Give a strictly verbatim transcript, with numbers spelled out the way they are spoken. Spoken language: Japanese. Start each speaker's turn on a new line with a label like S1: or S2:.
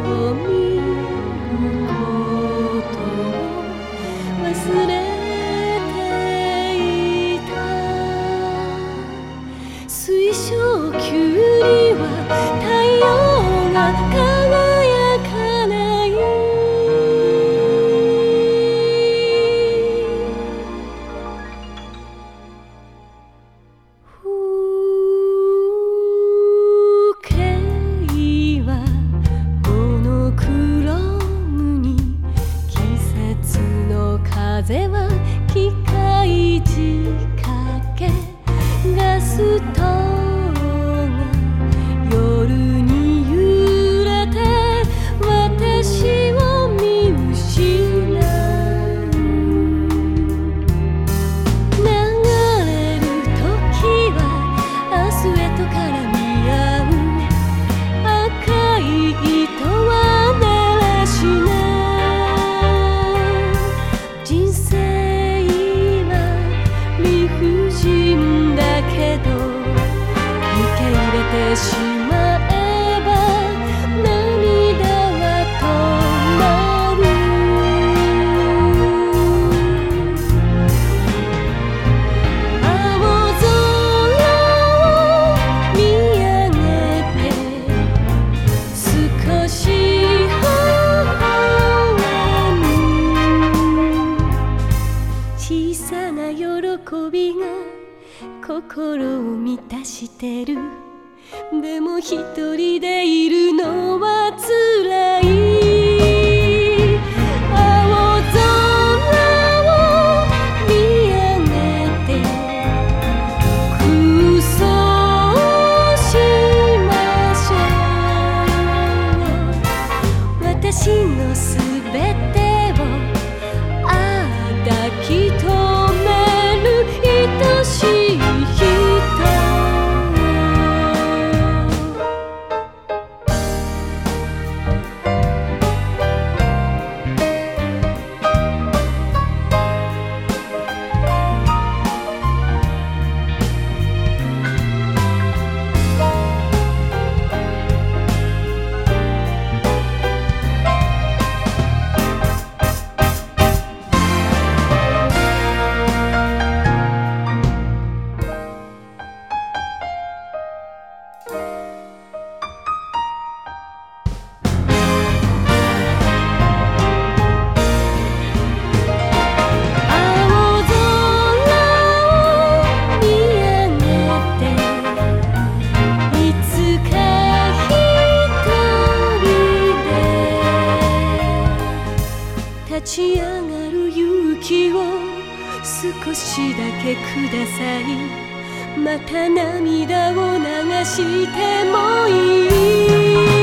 S1: を見ることを忘れていた。水晶球には太陽が輝かない。風景はモノクロームに、季節の風は機械仕掛け、ガス灯が夜に揺れて私を見失う。流れる時はアスフェルトから見合う。赤い糸はだらしない。人生は理不尽だけど、受け入れてしまえば涙は止まる。青空を見上げて少し微笑む。小さな喜びが心を満たしてる。でも一人でいるのは辛い。青空を見上げて空想しましょう。私のすべてを抱き留める愛しい人。立ち上がる勇気を少しだけください。また涙を流してもいい。